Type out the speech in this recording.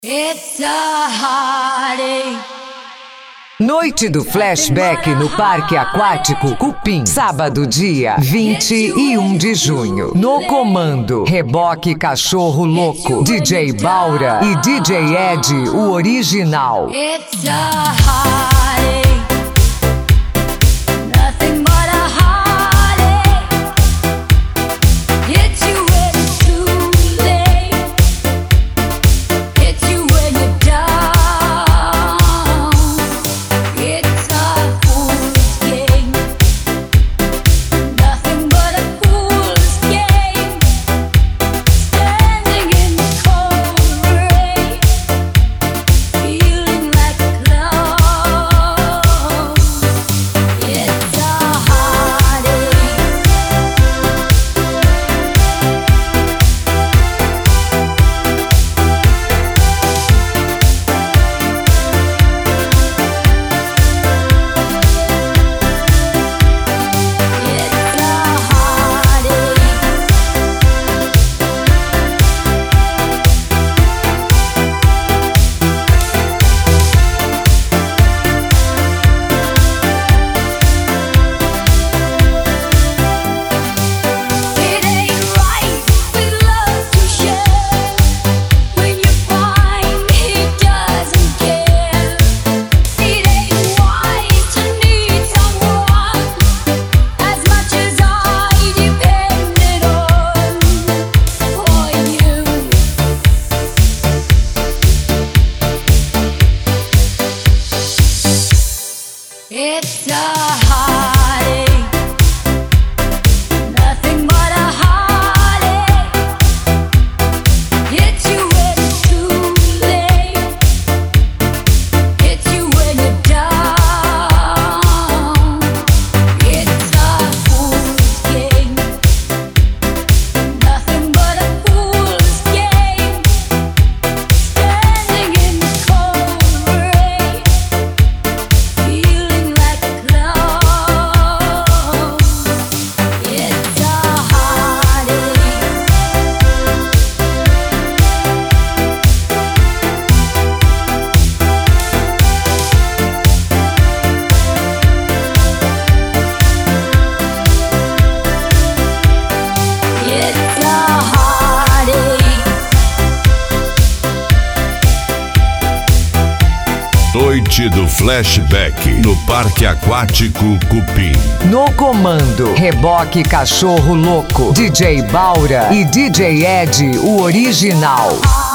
It's a heartache. Noite do Flashback no Parque Aquático Cupim, sábado dia 21 de junho. No comando, Reboque Cachorro Louco, DJ Baura e DJ Ed, o original. It's a heartache. Nothing but a heartache. Hits you when it's too late. Hits you when you're down. It's a fool's game. Nothing but a fool's game. Standing in the cold rain, feeling like a clown. It's a heartache. It's a heartache. It ain't right with love to share when you find he doesn't care. It ain't wise to need someone as much as I depended on you. It's a heartache. Nothing but a heartache. Hits you when it's too late. Hits you when you're down. It's a fool's game. Nothing but a fool's game. Standing in the cold rain, feeling like a clown. It's a heartache. It's a heartache. Noite do Flashback no Parque Aquático Cupim. No comando, Reboque Cachorro Louco, DJ Baura e DJ Ed, o original.